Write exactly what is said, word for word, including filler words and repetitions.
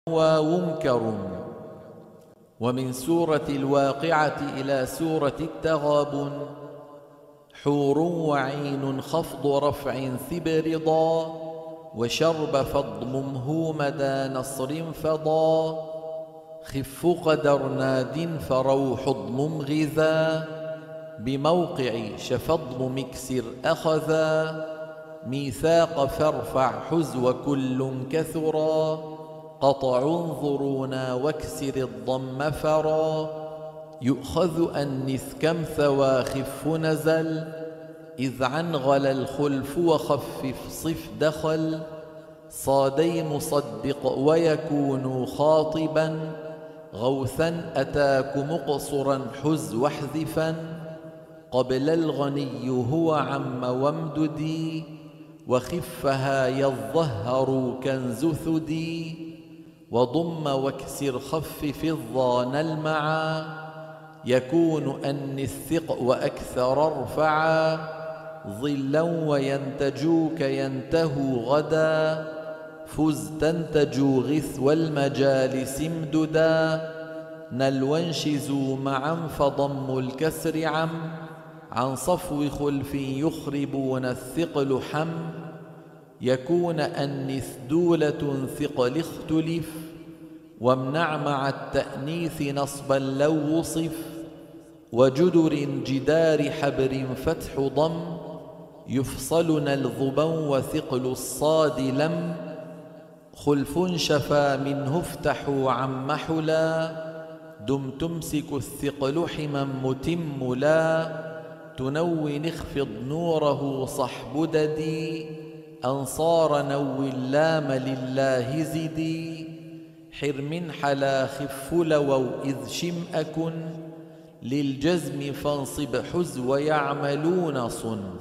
ومنكر. ومن سورة الواقعة إلى سورة التغابن: حور وعين خفض رفع ثبرضا، وشرب فاضممه مدى نصر فضا، خف قدر ناد فروح اضمم غذا، بموقع شفضم مكسر أخذا، ميثاق فارفع حز وكل كثرا، قطع انظرونا واكسر الضم فرا، يؤخذ أنث كم ثوى خف نزل، إذ عنغل الخلف وخفف صف دخل، صادي مصدق ويكون خاطبا، غوثا أتاك مقصرا حز واحذفا، قبل الغني هو عم وامددي، وخفها يظهر كنز ثدي، وضم واكسر خفف الضان المعا، يكون أن الثق وأكثر ارفعا، ظلا وينتجوك ينتهو غدا، فز تنتجو غث والمجالس امددا، نلوا انشزوا معا فضم الكسر عم، عن صفو خلف يخربون الثقل حم، يكون أنث دولة ثقل اختلف، وامنع مع التأنيث نصبا لو وصف، وجدر جدار حبر فتح ضم، يفصلن الظبا وثقل الصاد لم، خلف شفا منه افتحوا عم حلا، دم تمسك الثقل حما متم لا، تنون اخفض نوره صحب ددي، أنصار نو اللام لله زدي، حر من حلا خف لووا إذ شم أكن، للجزم فانصب حز ويعملون صن.